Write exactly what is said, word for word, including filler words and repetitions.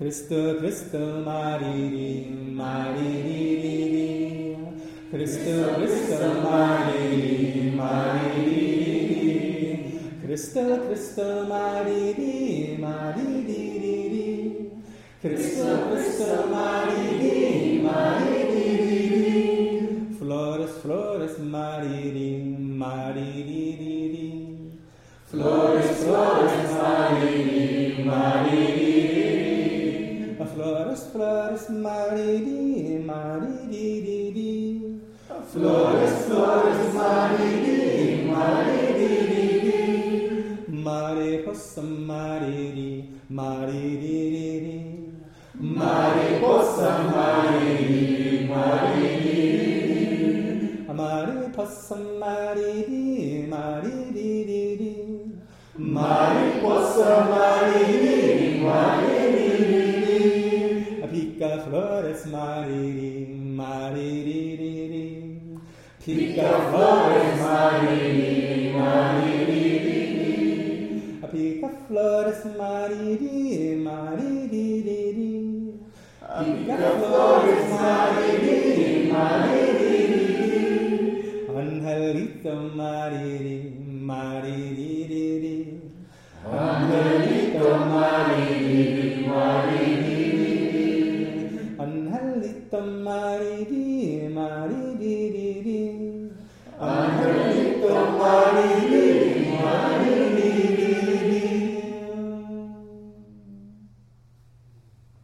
Cristo, Cristo, Mariri, Mariri, Cristo, Cristo, Mariri, Mariri, Cristo, Cristo, Mariri, Mariri, Cristo, Cristo, Mariri, Mariri, Flores, flores, Mariri, Mariri, Flores, flores, Mariri, Mariri, Flores, flores, Mariri, Mariri, Flores, flores, Mariri, Mariri, Mariposa, Mariri, Mariri, Mariposa, Mariri, Mariri, Mariposa, Mariri, Mariri, Mariposa, Mariri, Mariri, Pica flores, Mariri, Mariri, Pica flores, Mariri, Mariri, Pica flores, Mariri, Mariri, Pica flores, Mariri, Mariri, Angelito, Mariri, Mariri, Angelito, Mariri, Mariri, Angelito, Mariri, Mariri, Angelito, Mariri,